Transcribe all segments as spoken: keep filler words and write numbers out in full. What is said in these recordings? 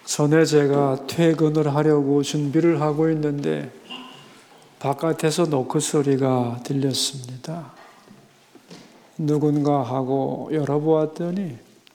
전에 제가 퇴근을 하려고 준비를 하고 있는데 바깥에서 노크 소리가 들렸습니다. 누군가 하고 열어보았더니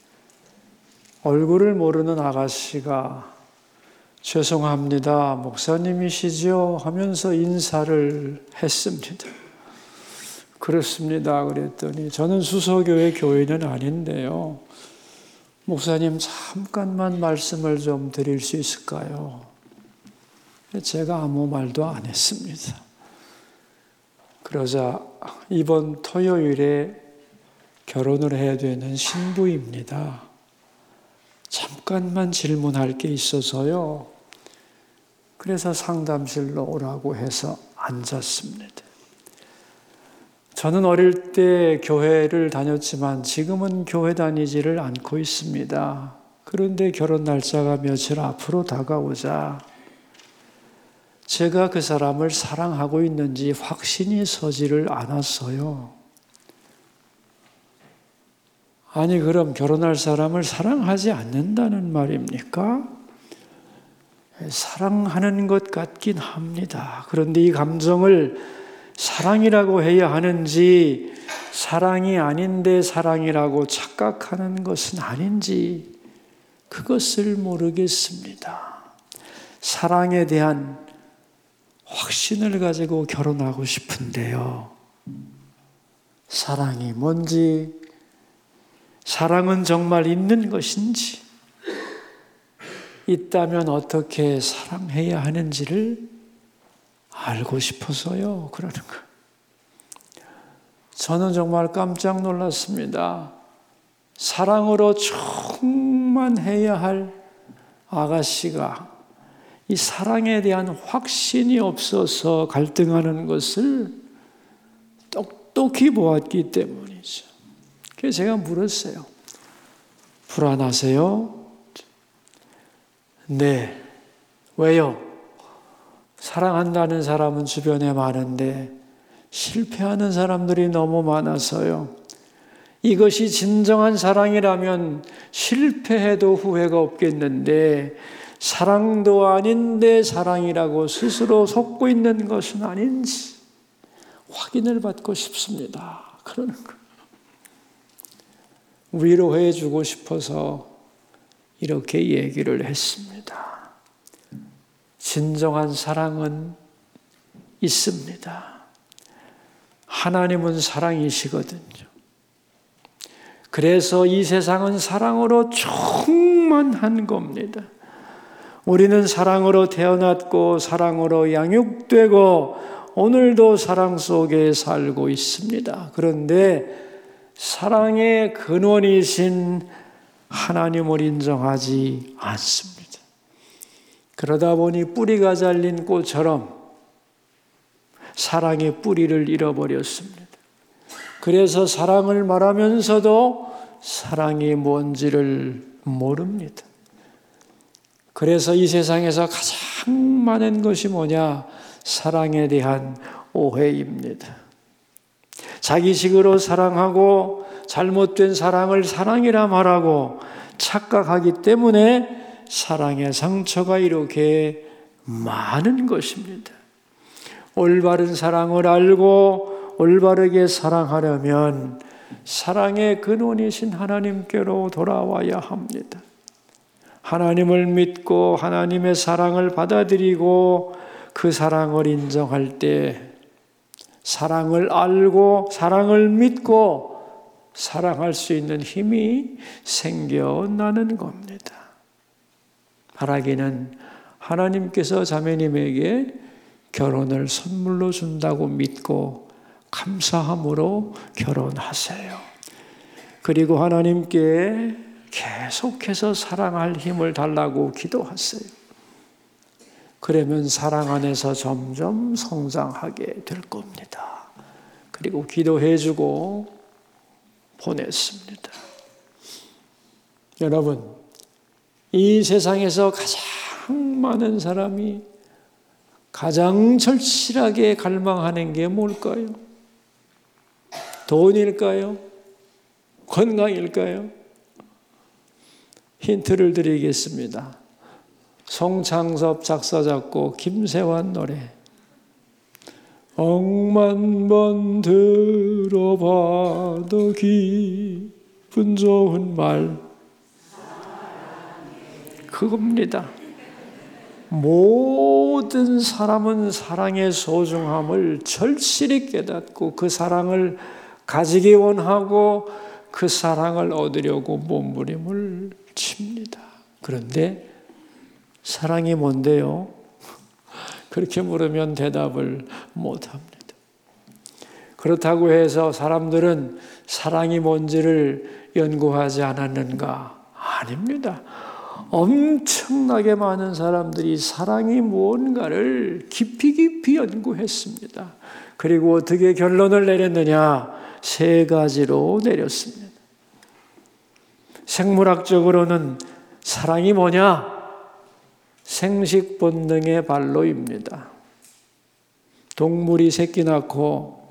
얼굴을 모르는 아가씨가 죄송합니다, 목사님이시죠? 하면서 인사를 했습니다. 그렇습니다. 그랬더니 저는 수서교회 교인은 아닌데요. 목사님 잠깐만 말씀을 좀 드릴 수 있을까요? 제가 아무 말도 안 했습니다. 그러자 이번 토요일에 결혼을 해야 되는 신부입니다. 잠깐만 질문할 게 있어서요. 그래서 상담실로 오라고 해서 앉았습니다. 저는 어릴 때 교회를 다녔지만 지금은 교회 다니지를 않고 있습니다. 그런데 결혼 날짜가 며칠 앞으로 다가오자 제가 그 사람을 사랑하고 있는지 확신이 서지를 않았어요. 아니, 그럼 결혼할 사람을 사랑하지 않는다는 말입니까? 사랑하는 것 같긴 합니다. 그런데 이 감정을 사랑이라고 해야 하는지, 사랑이 아닌데 사랑이라고 착각하는 것은 아닌지, 그것을 모르겠습니다. 사랑에 대한 확신을 가지고 결혼하고 싶은데요. 사랑이 뭔지, 사랑은 정말 있는 것인지, 있다면 어떻게 사랑해야 하는지를 알고 싶어서요. 그러는 거. 저는 정말 깜짝 놀랐습니다. 사랑으로 충만해야 할 아가씨가 이 사랑에 대한 확신이 없어서 갈등하는 것을 똑똑히 보았기 때문이죠. 그래서 제가 물었어요. 불안하세요? 네. 왜요? 사랑한다는 사람은 주변에 많은데 실패하는 사람들이 너무 많아서요. 이것이 진정한 사랑이라면 실패해도 후회가 없겠는데 사랑도 아닌데 사랑이라고 스스로 속고 있는 것은 아닌지 확인을 받고 싶습니다. 그러는 거예요. 위로해 주고 싶어서 이렇게 얘기를 했습니다. 진정한 사랑은 있습니다. 하나님은 사랑이시거든요. 그래서 이 세상은 사랑으로 충만한 겁니다. 우리는 사랑으로 태어났고 사랑으로 양육되고 오늘도 사랑 속에 살고 있습니다. 그런데 사랑의 근원이신 하나님을 인정하지 않습니다. 그러다 보니 뿌리가 잘린 꽃처럼 사랑의 뿌리를 잃어버렸습니다. 그래서 사랑을 말하면서도 사랑이 뭔지를 모릅니다. 그래서 이 세상에서 가장 많은 것이 뭐냐? 사랑에 대한 오해입니다. 자기식으로 사랑하고 잘못된 사랑을 사랑이라 말하고 착각하기 때문에 사랑의 상처가 이렇게 많은 것입니다. 올바른 사랑을 알고 올바르게 사랑하려면 사랑의 근원이신 하나님께로 돌아와야 합니다. 하나님을 믿고 하나님의 사랑을 받아들이고 그 사랑을 인정할 때 사랑을 알고 사랑을 믿고 사랑할 수 있는 힘이 생겨나는 겁니다. 바라기는 하나님께서 자매님에게 결혼을 선물로 준다고 믿고 감사함으로 결혼하세요. 그리고 하나님께 계속해서 사랑할 힘을 달라고 기도하세요. 그러면 사랑 안에서 점점 성장하게 될 겁니다. 그리고 기도해주고 보냈습니다. 여러분, 이 세상에서 가장 많은 사람이 가장 절실하게 갈망하는 게 뭘까요? 돈일까요? 건강일까요? 힌트를 드리겠습니다. 송창섭 작사 작곡 김세환 노래. 억만 번 들어봐도 기분 좋은 말. 그겁니다. 모든 사람은 사랑의 소중함을 절실히 깨닫고 그 사랑을 가지기 원하고 그 사랑을 얻으려고 몸부림을 칩니다. 그런데 사랑이 뭔데요? 그렇게 물으면 대답을 못합니다. 그렇다고 해서 사람들은 사랑이 뭔지를 연구하지 않았는가? 아닙니다. 엄청나게 많은 사람들이 사랑이 뭔가를 깊이 깊이 연구했습니다. 그리고 어떻게 결론을 내렸느냐? 세 가지로 내렸습니다. 생물학적으로는 사랑이 뭐냐? 생식 본능의 발로입니다. 동물이 새끼 낳고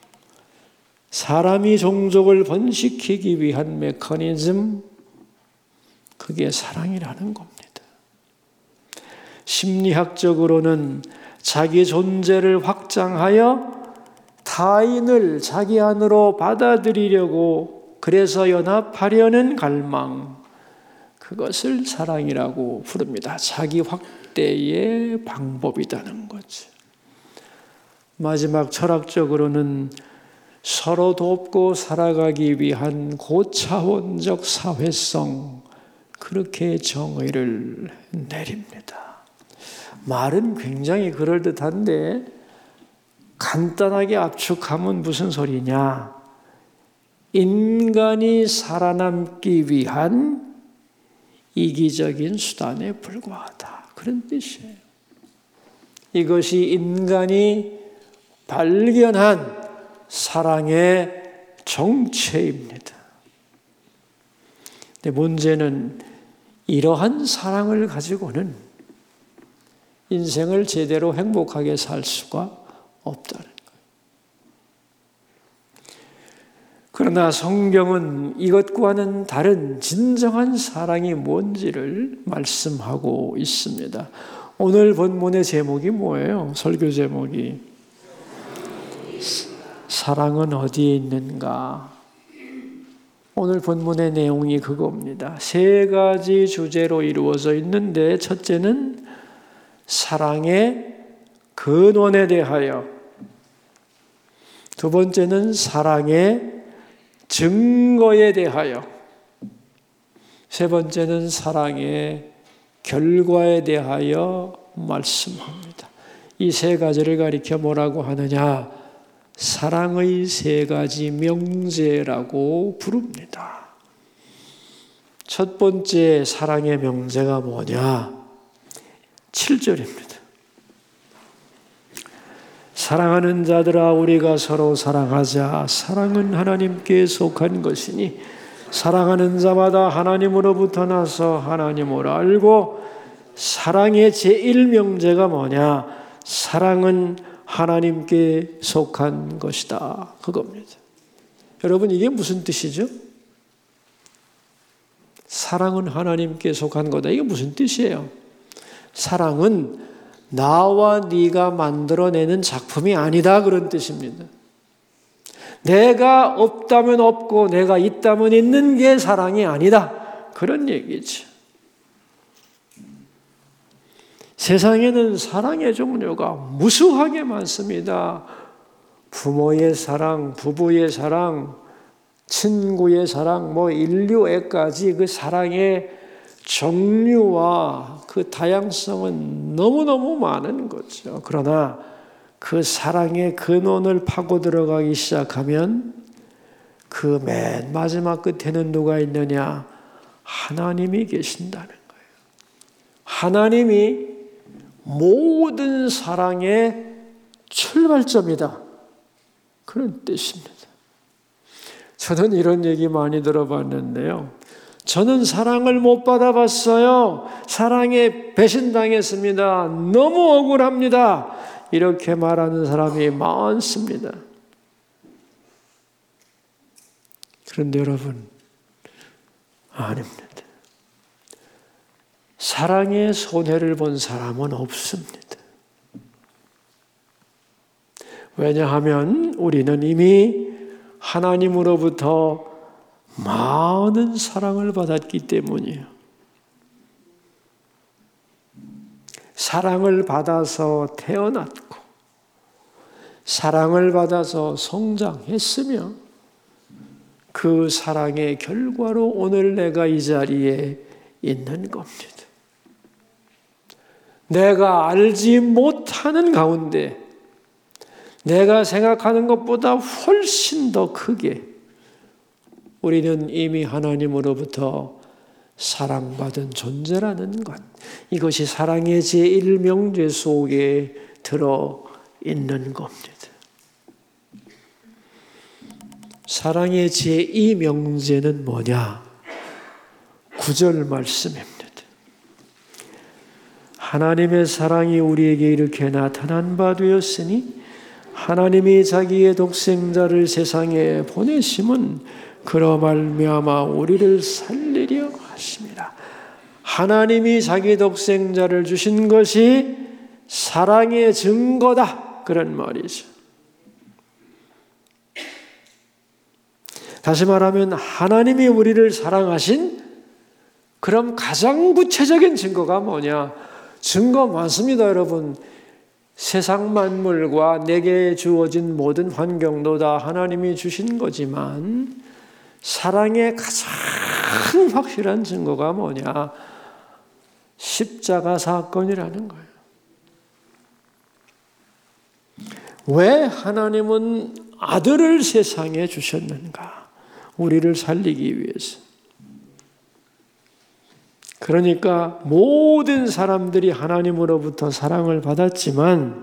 사람이 종족을 번식시키기 위한 메커니즘, 그게 사랑이라는 겁니다. 심리학적으로는 자기 존재를 확장하여 타인을 자기 안으로 받아들이려고, 그래서 연합하려는 갈망, 그것을 사랑이라고 부릅니다. 자기 확대의 방법이라는 거죠. 마지막 철학적으로는 서로 돕고 살아가기 위한 고차원적 사회성, 그렇게 정의를 내립니다. 말은 굉장히 그럴듯한데 간단하게 압축하면 무슨 소리냐? 인간이 살아남기 위한 이기적인 수단에 불과하다, 그런 뜻이에요. 이것이 인간이 발견한 사랑의 정체입니다. 근데 문제는 이러한 사랑을 가지고는 인생을 제대로 행복하게 살 수가 없다는 거예요. 그러나 성경은 이것과는 다른 진정한 사랑이 뭔지를 말씀하고 있습니다. 오늘 본문의 제목이 뭐예요? 설교 제목이 사랑은 어디에 있는가? 오늘 본문의 내용이 그겁니다. 세 가지 주제로 이루어져 있는데, 첫째는 사랑의 근원에 대하여, 두 번째는 사랑의 증거에 대하여, 세 번째는 사랑의 결과에 대하여 말씀합니다. 이 세 가지를 가리켜 뭐라고 하느냐? 사랑의 세 가지 명제라고 부릅니다. 첫 번째 사랑의 명제가 뭐냐? 칠 절입니다. 사랑하는 자들아, 우리가 서로 사랑하자. 사랑은 하나님께 속한 것이니 사랑하는 자마다 하나님으로부터 나서 하나님을 알고, 사랑의 제일 명제가 뭐냐? 사랑은 하나님께 속한 것이다, 그겁니다. 여러분, 이게 무슨 뜻이죠? 사랑은 하나님께 속한 거다, 이게 무슨 뜻이에요? 사랑은 나와 네가 만들어내는 작품이 아니다, 그런 뜻입니다. 내가 없다면 없고 내가 있다면 있는 게 사랑이 아니다, 그런 얘기죠. 세상에는 사랑의 종류가 무수하게 많습니다. 부모의 사랑, 부부의 사랑, 친구의 사랑, 뭐 인류애까지 그 사랑의 종류와 그 다양성은 너무너무 많은 거죠. 그러나 그 사랑의 근원을 파고 들어가기 시작하면 그 맨 마지막 끝에는 누가 있느냐? 하나님이 계신다는 거예요. 하나님이 모든 사랑의 출발점이다, 그런 뜻입니다. 저는 이런 얘기 많이 들어봤는데요. 저는 사랑을 못 받아봤어요. 사랑에 배신당했습니다. 너무 억울합니다. 이렇게 말하는 사람이 많습니다. 그런데 여러분, 아닙니다. 사랑의 손해를 본 사람은 없습니다. 왜냐하면 우리는 이미 하나님으로부터 많은 사랑을 받았기 때문이에요. 사랑을 받아서 태어났고 사랑을 받아서 성장했으며 그 사랑의 결과로 오늘 내가 이 자리에 있는 겁니다. 내가 알지 못하는 가운데 내가 생각하는 것보다 훨씬 더 크게 우리는 이미 하나님으로부터 사랑받은 존재라는 것. 이것이 사랑의 제일 명제 속에 들어있는 겁니다. 사랑의 제이 명제는 뭐냐? 구절 말씀입니다. 하나님의 사랑이 우리에게 이렇게 나타난 바 되었으니 하나님이 자기의 독생자를 세상에 보내심은 그로 말미암아 우리를 살리려 하심이라. 하나님이 자기 독생자를 주신 것이 사랑의 증거다. 그런 말이죠. 다시 말하면 하나님이 우리를 사랑하신 그럼 가장 구체적인 증거가 뭐냐? 증거 많습니다, 여러분. 세상 만물과 내게 주어진 모든 환경도 다 하나님이 주신 거지만 사랑의 가장 확실한 증거가 뭐냐? 십자가 사건이라는 거예요. 왜 하나님은 아들을 세상에 주셨는가? 우리를 살리기 위해서. 그러니까 모든 사람들이 하나님으로부터 사랑을 받았지만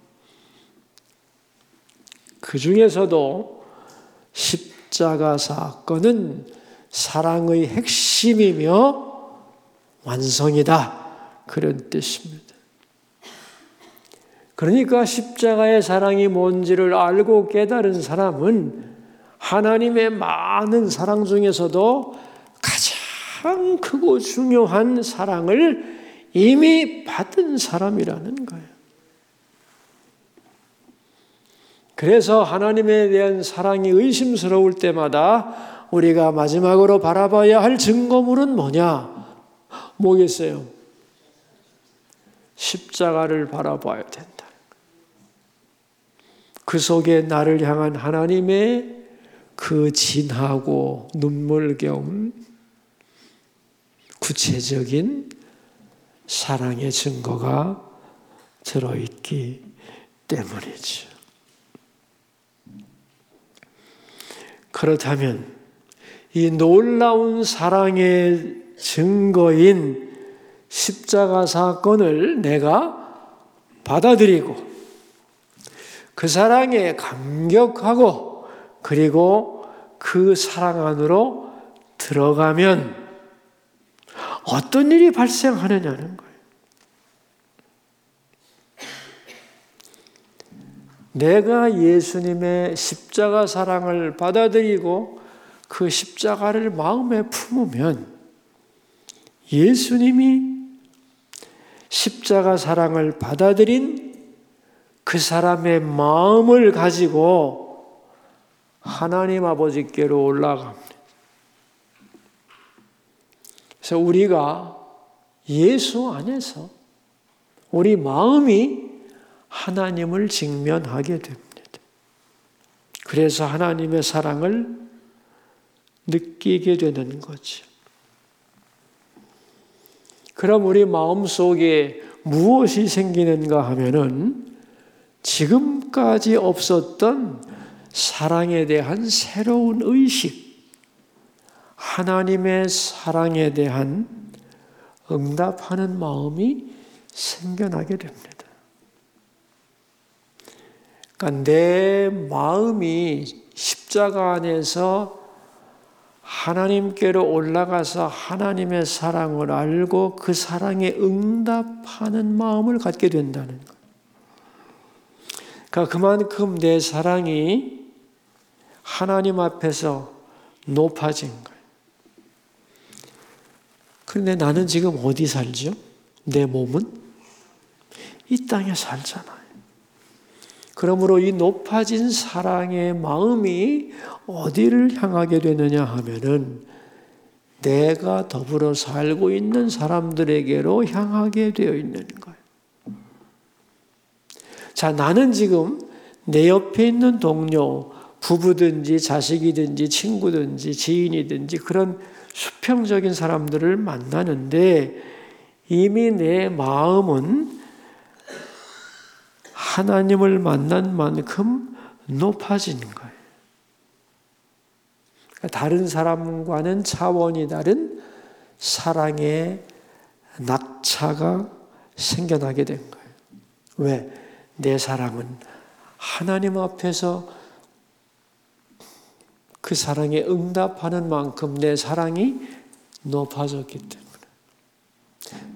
그 중에서도 십자가 사건은 사랑의 핵심이며 완성이다. 그런 뜻입니다. 그러니까 십자가의 사랑이 뭔지를 알고 깨달은 사람은 하나님의 많은 사랑 중에서도 가장 크고 중요한 사랑을 이미 받은 사람이라는 거예요. 그래서 하나님에 대한 사랑이 의심스러울 때마다 우리가 마지막으로 바라봐야 할 증거물은 뭐냐? 뭐겠어요? 십자가를 바라봐야 된다. 그 속에 나를 향한 하나님의 그 진하고 눈물겨운 구체적인 사랑의 증거가 들어있기 때문이죠. 그렇다면 이 놀라운 사랑의 증거인 십자가 사건을 내가 받아들이고 그 사랑에 감격하고 그리고 그 사랑 안으로 들어가면 어떤 일이 발생하느냐는 거예요. 내가 예수님의 십자가 사랑을 받아들이고 그 십자가를 마음에 품으면 예수님이 십자가 사랑을 받아들인 그 사람의 마음을 가지고 하나님 아버지께로 올라갑니다. 그래서 우리가 예수 안에서 우리 마음이 하나님을 직면하게 됩니다. 그래서 하나님의 사랑을 느끼게 되는 거죠. 그럼 우리 마음속에 무엇이 생기는가 하면은 지금까지 없었던 사랑에 대한 새로운 의식, 하나님의 사랑에 대한 응답하는 마음이 생겨나게 됩니다. 그러니까 내 마음이 십자가 안에서 하나님께로 올라가서 하나님의 사랑을 알고 그 사랑에 응답하는 마음을 갖게 된다는 것. 그러니까 그만큼 내 사랑이 하나님 앞에서 높아진 거예요. 그런데 나는 지금 어디 살죠? 내 몸은 이 땅에 살잖아요. 그러므로 이 높아진 사랑의 마음이 어디를 향하게 되느냐 하면은 내가 더불어 살고 있는 사람들에게로 향하게 되어 있는 거예요. 자, 나는 지금 내 옆에 있는 동료, 부부든지 자식이든지 친구든지 지인이든지 그런 수평적인 사람들을 만나는데 이미 내 마음은 하나님을 만난 만큼 높아진 거예요. 다른 사람과는 차원이 다른 사랑의 낙차가 생겨나게 된 거예요. 왜? 내 사랑은 하나님 앞에서 그 사랑에 응답하는 만큼 내 사랑이 높아졌기 때문에.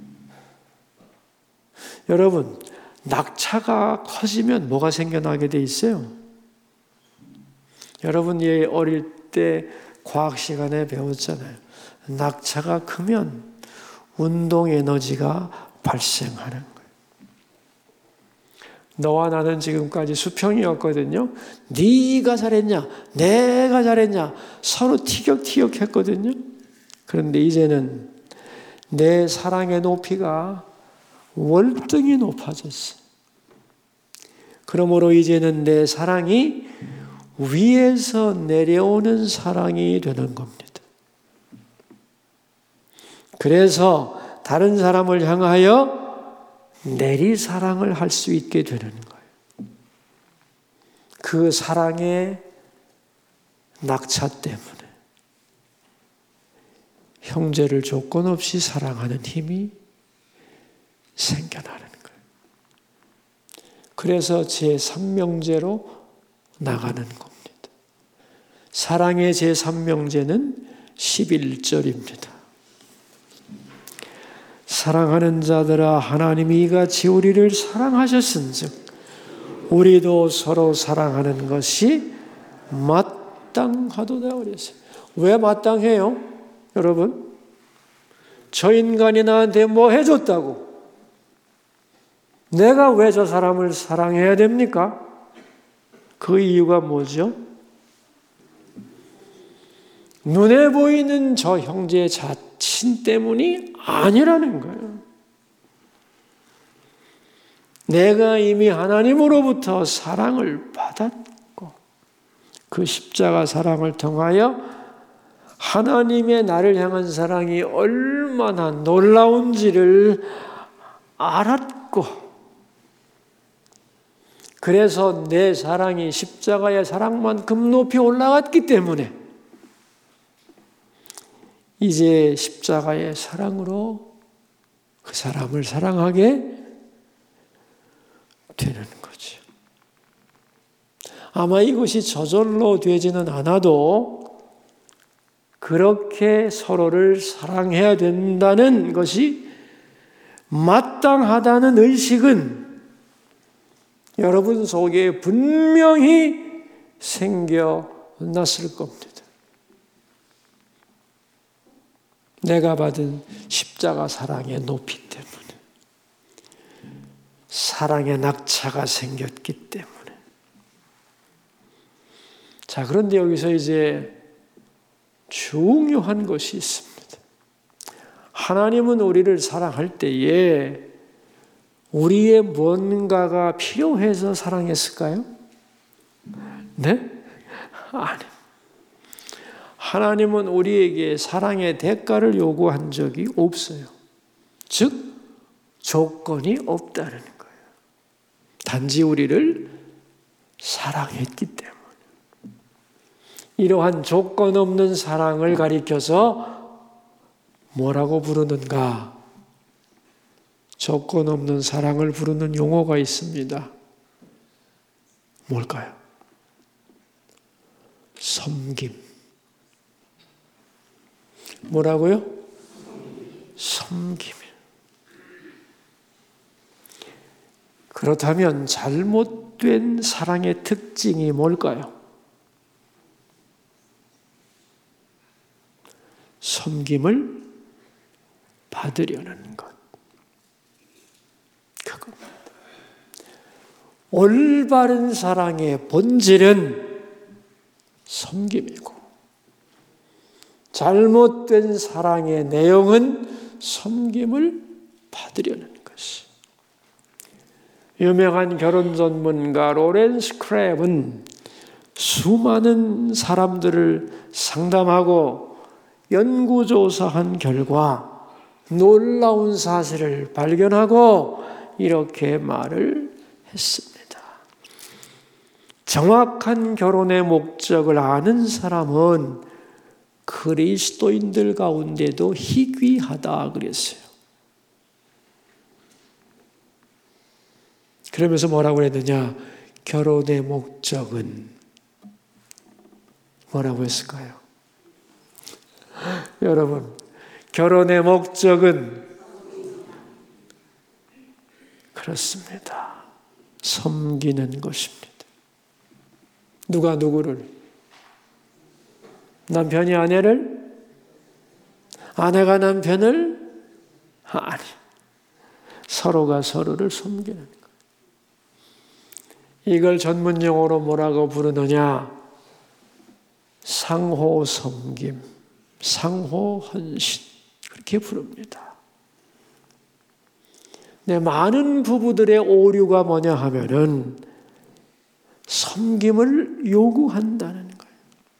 여러분, 낙차가 커지면 뭐가 생겨나게 돼 있어요? 여러분, 예, 어릴 때 과학 시간에 배웠잖아요. 낙차가 크면 운동 에너지가 발생하는 거예요. 너와 나는 지금까지 수평이었거든요. 네가 잘했냐, 내가 잘했냐, 서로 티격태격 했거든요. 그런데 이제는 내 사랑의 높이가 월등히 높아졌어. 그러므로 이제는 내 사랑이 위에서 내려오는 사랑이 되는 겁니다. 그래서 다른 사람을 향하여 내리 사랑을 할 수 있게 되는 거예요. 그 사랑의 낙차 때문에 형제를 조건 없이 사랑하는 힘이 생겨나는 거예요. 그래서 제삼 명제로 나가는 겁니다. 사랑의 제삼 명제는 십일 절입니다. 사랑하는 자들아, 하나님이 이같이 우리를 사랑하셨은즉 우리도 서로 사랑하는 것이 마땅하도다 그랬어요. 왜 마땅해요? 여러분, 저 인간이 나한테 뭐 해줬다고 내가 왜 저 사람을 사랑해야 됩니까? 그 이유가 뭐죠? 눈에 보이는 저 형제의 자친 때문이 아니라는 거예요. 내가 이미 하나님으로부터 사랑을 받았고 그 십자가 사랑을 통하여 하나님의 나를 향한 사랑이 얼마나 놀라운지를 알았고 그래서 내 사랑이 십자가의 사랑만큼 높이 올라갔기 때문에 이제 십자가의 사랑으로 그 사람을 사랑하게 되는 거죠. 아마 이것이 저절로 되지는 않아도 그렇게 서로를 사랑해야 된다는 것이 마땅하다는 의식은 여러분 속에 분명히 생겨났을 겁니다. 내가 받은 십자가 사랑의 높이 때문에, 사랑의 낙차가 생겼기 때문에. 자, 그런데 여기서 이제 중요한 것이 있습니다. 하나님은 우리를 사랑할 때에 우리의 뭔가가 필요해서 사랑했을까요? 네? 아니. 하나님은 우리에게 사랑의 대가를 요구한 적이 없어요. 즉, 조건이 없다는 거예요. 단지 우리를 사랑했기 때문에. 이러한 조건 없는 사랑을 가리켜서 뭐라고 부르는가? 조건 없는 사랑을 부르는 용어가 있습니다. 뭘까요? 섬김. 뭐라고요? 섬김. 그렇다면 잘못된 사랑의 특징이 뭘까요? 섬김을 받으려는 것. 그겁니다. 올바른 사랑의 본질은 섬김이고 잘못된 사랑의 내용은 섬김을 받으려는 것이. 유명한 결혼 전문가 로렌스 크랩은 수많은 사람들을 상담하고 연구조사한 결과 놀라운 사실을 발견하고 이렇게 말을 했습니다. 정확한 결혼의 목적을 아는 사람은 그리스도인들 가운데도 희귀하다 그랬어요. 그러면서 뭐라고 했느냐? 결혼의 목적은 뭐라고 했을까요? 여러분, 결혼의 목적은 그렇습니다. 섬기는 것입니다. 누가 누구를? 남편이 아내를? 아내가 남편을? 아니, 서로가 서로를 섬기는 것. 이걸 전문 용어로 뭐라고 부르느냐? 상호 섬김, 상호 헌신, 그렇게 부릅니다. 네, 많은 부부들의 오류가 뭐냐 하면은 섬김을 요구한다는 거예요.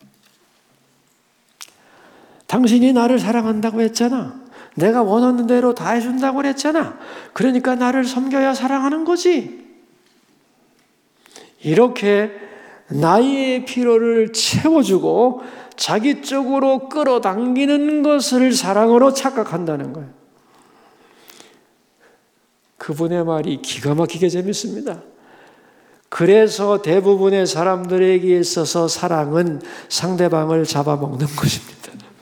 당신이 나를 사랑한다고 했잖아. 내가 원하는 대로 다 해준다고 했잖아. 그러니까 나를 섬겨야 사랑하는 거지. 이렇게 나의 필요를 채워주고 자기 쪽으로 끌어당기는 것을 사랑으로 착각한다는 거예요. 그분의 말이 기가 막히게 재밌습니다. 그래서 대부분의 사람들에게 있어서 사랑은 상대방을 잡아먹는 것입니다.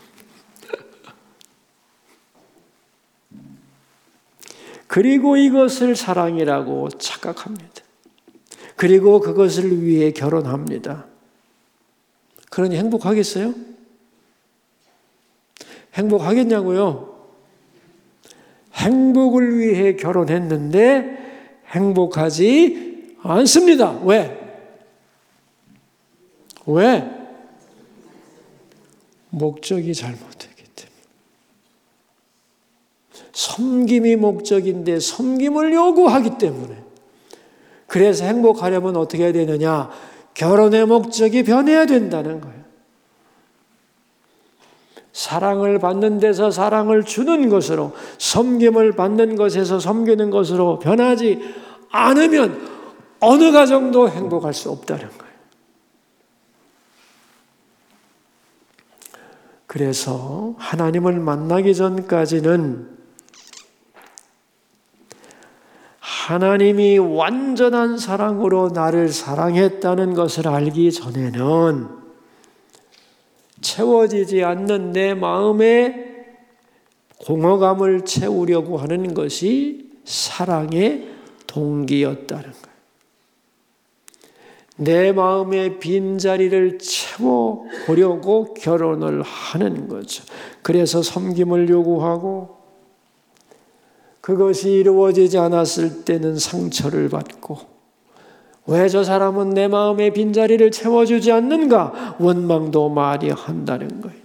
그리고 이것을 사랑이라고 착각합니다. 그리고 그것을 위해 결혼합니다. 그러니 행복하겠어요? 행복하겠냐고요? 행복을 위해 결혼했는데 행복하지 않습니다. 왜? 왜? 목적이 잘못되기 때문에. 섬김이 목적인데 섬김을 요구하기 때문에. 그래서 행복하려면 어떻게 해야 되느냐? 결혼의 목적이 변해야 된다는 거예요. 사랑을 받는 데서 사랑을 주는 것으로, 섬김을 받는 것에서 섬기는 것으로 변하지 않으면 어느 가정도 행복할 수 없다는 거예요. 그래서 하나님을 만나기 전까지는 하나님이 완전한 사랑으로 나를 사랑했다는 것을 알기 전에는 채워지지 않는 내 마음의 공허감을 채우려고 하는 것이 사랑의 동기였다는 거예요. 내 마음의 빈자리를 채워보려고 결혼을 하는 거죠. 그래서 섬김을 요구하고 그것이 이루어지지 않았을 때는 상처를 받고 왜 저 사람은 내 마음의 빈자리를 채워주지 않는가? 원망도 많이 한다는 거예요.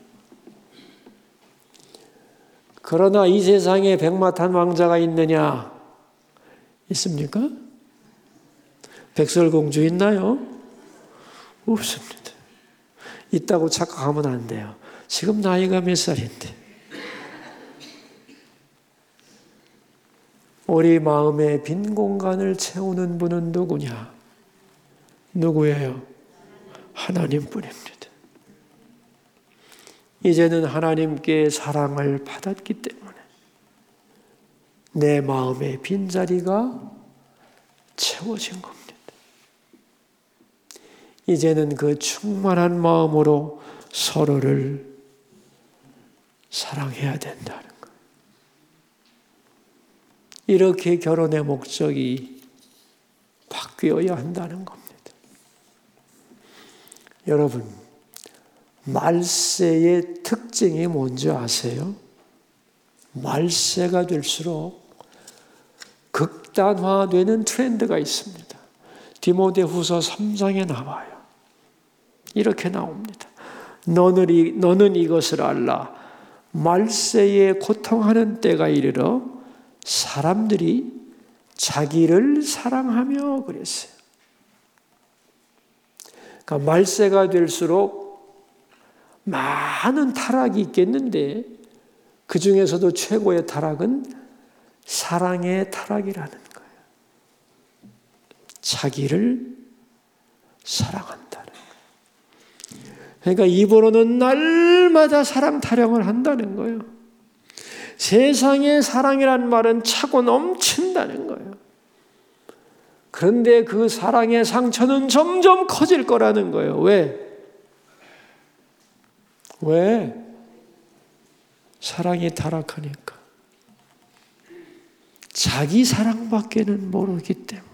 그러나 이 세상에 백마탄 왕자가 있느냐? 있습니까? 백설공주 있나요? 없습니다. 있다고 착각하면 안 돼요. 지금 나이가 몇 살인데. 우리 마음의 빈 공간을 채우는 분은 누구냐? 누구예요? 하나님뿐입니다. 이제는 하나님께 사랑을 받았기 때문에 내 마음의 빈자리가 채워진 겁니다. 이제는 그 충만한 마음으로 서로를 사랑해야 된다는 거예요. 이렇게 결혼의 목적이 바뀌어야 한다는 겁니다. 여러분, 말세의 특징이 뭔지 아세요? 말세가 될수록 극단화되는 트렌드가 있습니다. 디모데후서 삼 장에 나와요. 이렇게 나옵니다. 너는, 이, 너는 이것을 알라. 말세에 고통하는 때가 이르러 사람들이 자기를 사랑하며 그랬어요. 그러니까 말세가 될수록 많은 타락이 있겠는데 그 중에서도 최고의 타락은 사랑의 타락이라는 거예요. 자기를 사랑한다는 거예요. 그러니까 입으로는 날마다 사랑 타령을 한다는 거예요. 세상의 사랑이란 말은 차고 넘친다는 거예요. 그런데 그 사랑의 상처는 점점 커질 거라는 거예요. 왜? 왜? 사랑이 타락하니까. 자기 사랑밖에는 모르기 때문에.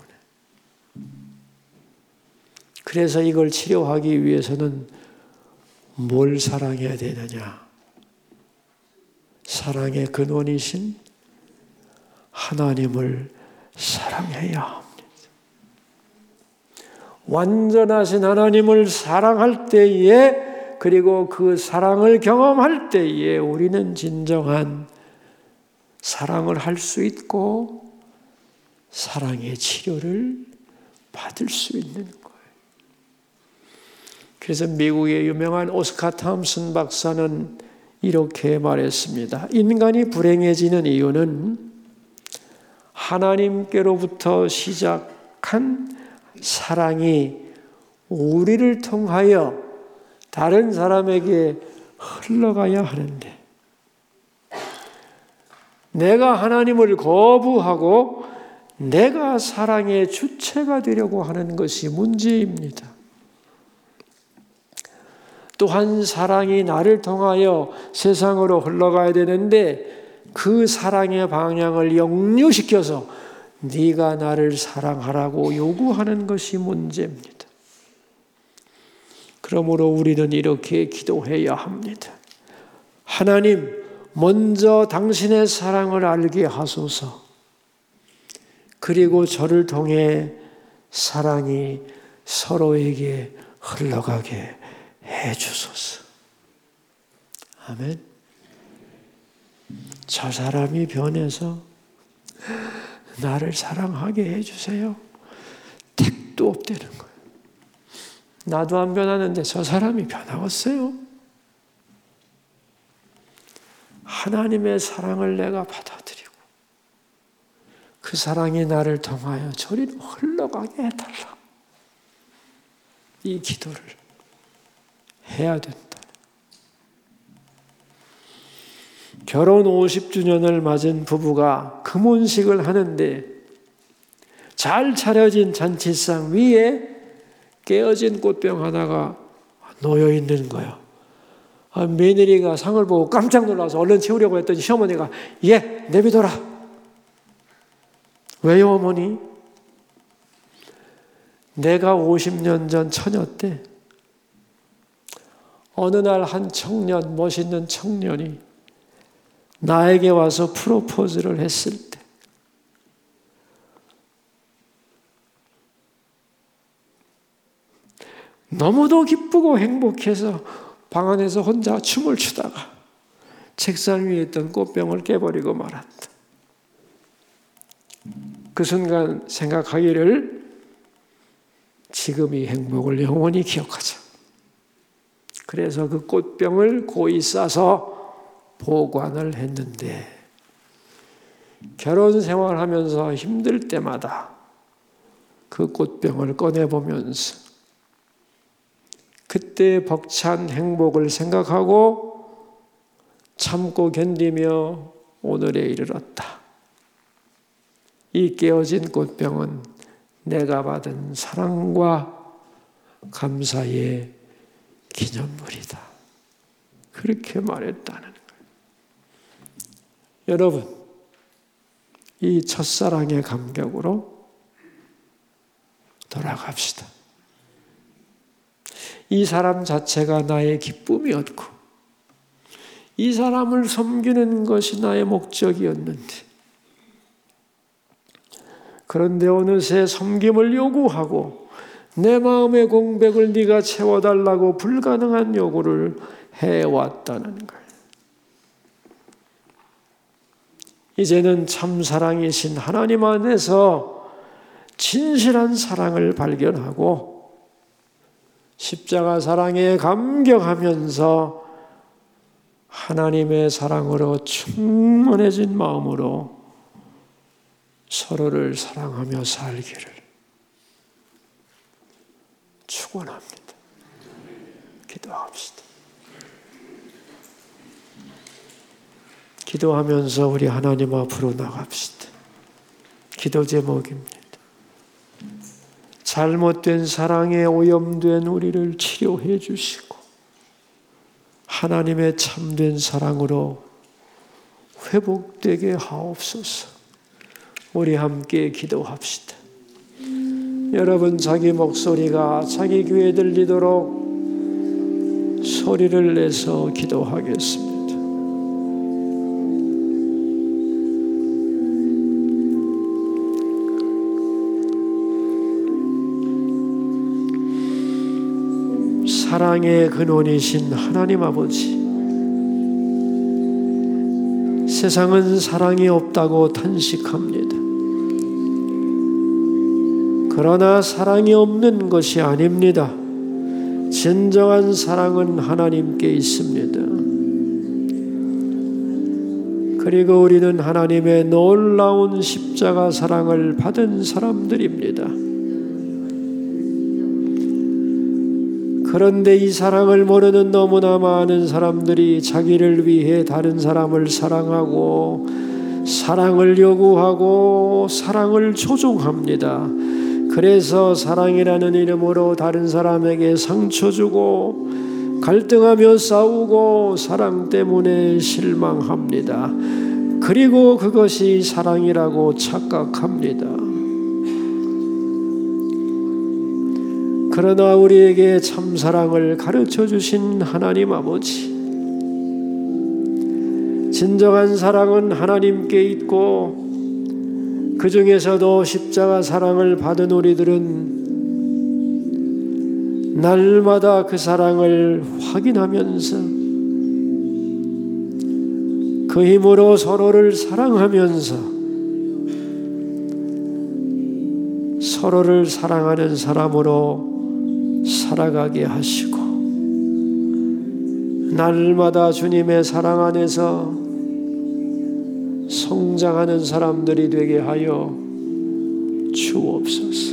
그래서 이걸 치료하기 위해서는 뭘 사랑해야 되느냐? 사랑의 근원이신 하나님을 사랑해야 합니다. 완전하신 하나님을 사랑할 때에, 그리고 그 사랑을 경험할 때에 우리는 진정한 사랑을 할 수 있고 사랑의 치료를 받을 수 있는 거예요. 그래서 미국의 유명한 오스카 톰슨 박사는 이렇게 말했습니다. 인간이 불행해지는 이유는 하나님께로부터 시작한 사랑이 우리를 통하여 다른 사람에게 흘러가야 하는데, 내가 하나님을 거부하고 내가 사랑의 주체가 되려고 하는 것이 문제입니다. 또한 사랑이 나를 통하여 세상으로 흘러가야 되는데 그 사랑의 방향을 역류시켜서 네가 나를 사랑하라고 요구하는 것이 문제입니다. 그러므로 우리는 이렇게 기도해야 합니다. 하나님, 먼저 당신의 사랑을 알게 하소서. 그리고 저를 통해 사랑이 서로에게 흘러가게 해 주소서. 아멘. 저 사람이 변해서 나를 사랑하게 해 주세요. 택도 없다는 거예요. 나도 안 변하는데 저 사람이 변하겠어요? 하나님의 사랑을 내가 받아들이고 그 사랑이 나를 통하여 저리로 흘러가게 해달라. 이 기도를 해야 된다. 결혼 오십 주년을 맞은 부부가 금혼식을 하는데 잘 차려진 잔치상 위에 깨어진 꽃병 하나가 놓여 있는 거예요. 며느리가 상을 보고 깜짝 놀라서 얼른 치우려고 했더니 시어머니가 예, 내비둬라. 왜요, 어머니? 내가 오십 년 전 처녀 때 어느 날 한 청년, 멋있는 청년이 나에게 와서 프로포즈를 했을 때 너무도 기쁘고 행복해서 방 안에서 혼자 춤을 추다가 책상 위에 있던 꽃병을 깨버리고 말았다. 그 순간 생각하기를 지금 이 행복을 영원히 기억하자. 그래서 그 꽃병을 고이 싸서 보관을 했는데 결혼 생활하면서 힘들 때마다 그 꽃병을 꺼내보면서 그때 벅찬 행복을 생각하고 참고 견디며 오늘에 이르렀다. 이 깨어진 꽃병은 내가 받은 사랑과 감사의 기념물이다. 그렇게 말했다는 거예요. 여러분, 이 첫사랑의 감격으로 돌아갑시다. 이 사람 자체가 나의 기쁨이었고 이 사람을 섬기는 것이 나의 목적이었는데, 그런데 어느새 섬김을 요구하고 내 마음의 공백을 네가 채워달라고 불가능한 요구를 해왔다는 거예요. 이제는 참 사랑이신 하나님 안에서 진실한 사랑을 발견하고 십자가 사랑에 감격하면서 하나님의 사랑으로 충만해진 마음으로 서로를 사랑하며 살기를 축원합니다. 기도합시다. 기도하면서 우리 하나님 앞으로 나갑시다. 기도 제목입니다. 잘못된 사랑에 오염된 우리를 치료해 주시고 하나님의 참된 사랑으로 회복되게 하옵소서. 우리 함께 기도합시다. 여러분, 자기 목소리가 자기 귀에 들리도록 소리를 내서 기도하겠습니다. 사랑의 근원이신 하나님 아버지, 세상은 사랑이 없다고 탄식합니다. 그러나 사랑이 없는 것이 아닙니다. 진정한 사랑은 하나님께 있습니다. 그리고 우리는 하나님의 놀라운 십자가 사랑을 받은 사람들입니다. 그런데 이 사랑을 모르는 너무나 많은 사람들이 자기를 위해 다른 사람을 사랑하고 사랑을 요구하고 사랑을 조종합니다. 그래서 사랑이라는 이름으로 다른 사람에게 상처 주고 갈등하며 싸우고 사랑 때문에 실망합니다. 그리고 그것이 사랑이라고 착각합니다. 그러나 우리에게 참사랑을 가르쳐 주신 하나님 아버지, 진정한 사랑은 하나님께 있고 그 중에서도 십자가 사랑을 받은 우리들은 날마다 그 사랑을 확인하면서 그 힘으로 서로를 사랑하면서 서로를 사랑하는 사람으로 살아가게 하시고 날마다 주님의 사랑 안에서 성장하는 사람들이 되게 하여 주옵소서.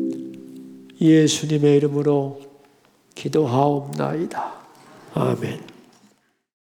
예수님의 이름으로 기도하옵나이다. 아멘.